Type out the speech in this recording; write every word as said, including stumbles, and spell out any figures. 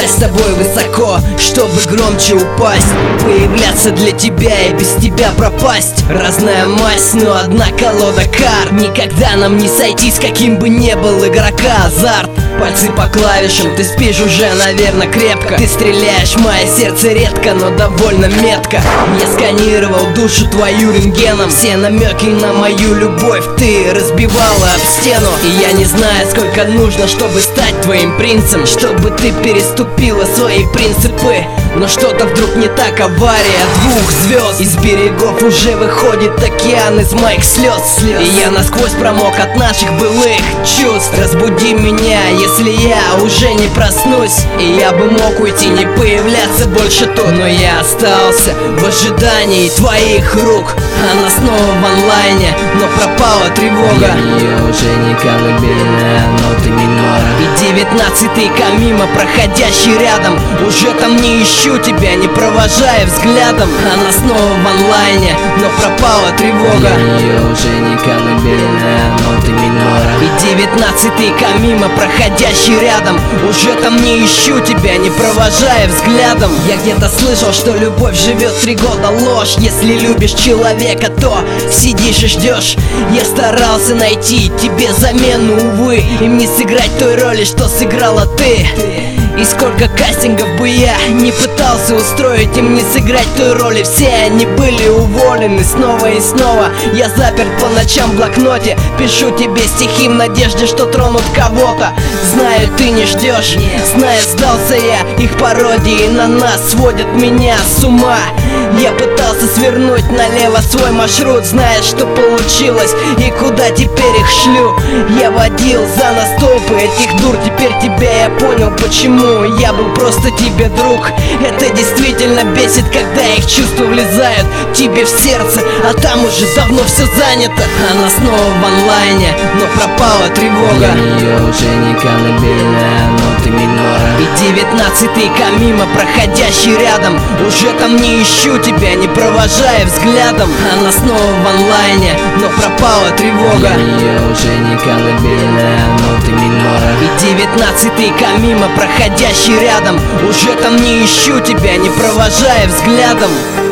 с тобой высоко, чтобы громче упасть, появляться для тебя и без тебя пропасть. Разная масть, но одна колода карт. Никогда нам не сойти, с каким бы ни был игрока азарт. Пальцы по клавишам, ты спишь уже, наверное, крепко. Ты стреляешь в мое сердце редко, но довольно метко. Я сканировал душу твою рентгеном. Все намеки на мою любовь ты разбивала об стену. И я не знаю, сколько нужно, чтобы стать твоим принцем, чтобы ты переступила свои принципы. Но что-то вдруг не так, авария двух звезд. Из берегов уже выходит океан из моих слез. И я насквозь промок от наших былых чувств. Разбуди меня, если я уже не проснусь. И я бы мог уйти, не появляться больше тут, но я остался в ожидании твоих рук. Она снова в онлайне, но пропала тревога. Ее уже не колыбельная, ноты минора. И девятнадцатый ка мимо, проходящий рядом. Уже там не ищу тебя, не провожая взглядом. Она снова в онлайне, но пропала тревога. Ее уже не колыбельная, ноты минора. И девятнадцатый ка мимо, проходящий рядом. Уже там не ищу тебя, не провожая взглядом. Я где-то слышал, что любовь живет три года, ложь. Если любишь человека, то сидишь и ждешь. Я старался найти тебе замену, увы, им не сыграть той роли, что сыграла ты. И сколько кастингов бы я не пытался устроить, им не сыграть той роли. Все они были уволены снова и снова. Я заперт по ночам в блокноте, пишу тебе стихи в надежде, что тронут кого-то. Знаю, ты не ждешь, знаю, сдался я. Их пародии на нас сводят меня с ума. Я пытался свернуть налево свой маршрут, зная, что получилось и куда теперь их шлю. Я водил за нас толпы этих дур, теперь тебя я понял, почему. Я был просто тебе друг. Это действительно бесит, когда их чувства влезают тебе в сердце, а там уже давно все занято. Она снова в онлайне, но пропала тревога. Ее уже не колыбельная, ноты минора. И девятнадцатый ка мимо, проходящий рядом. Уже там не ищу тебя, не провожая взглядом. Она снова в онлайне, но пропала тревога. Ее уже не колыбельная, ноты минора. И девятнадцатый ка мимо, проходящий рядом. Уже там не ищу тебя, не провожая взглядом.